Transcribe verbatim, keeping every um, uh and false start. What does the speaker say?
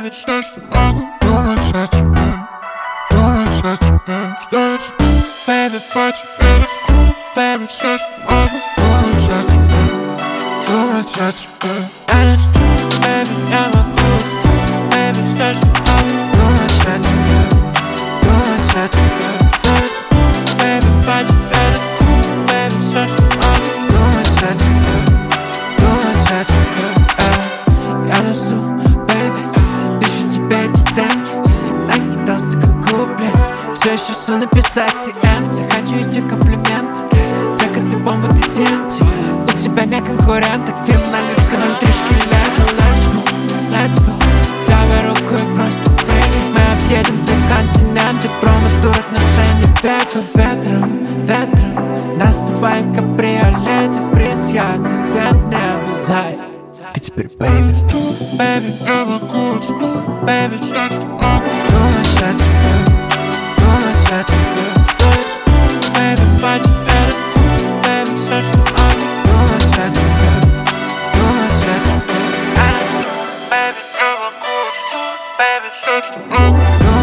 baby, все, что могу думать о тебе, думать о тебе, что я жду, baby, по тебе рискую, baby, все, что могу думать о тебе, думать о тебе. Я не жду, baby, я могу уснуть, baby, все, что могу думать о тебе, думать о тебе, что я жду, baby, по тебе рискую, baby, все, что могу думать о тебе, думать о тебе. Я не жду, baby, пишу тебе эти демки, накидался как куплет, все еще что написать ти эм ти. Хочу идти в комплимент, так как ты бомба, ты ти эн ти. У тебя не конкурент, так финалистка на три шкелета. Let's go, let's go, давай руку и просто прыгай. Мы объедем все континенты, проматур отношений в века. Ветром, ветром, нас давай кабриолете, приз яркий свет неба зай. И теперь, baby, baby, я могу уснуть, baby, все, что могу думать о тебе, думать о тебе, что я жду, baby, по тебе рискую, baby, все, что могу думать о тебе, думать о тебе. Baby, я могу уснуть, baby, все, что могу.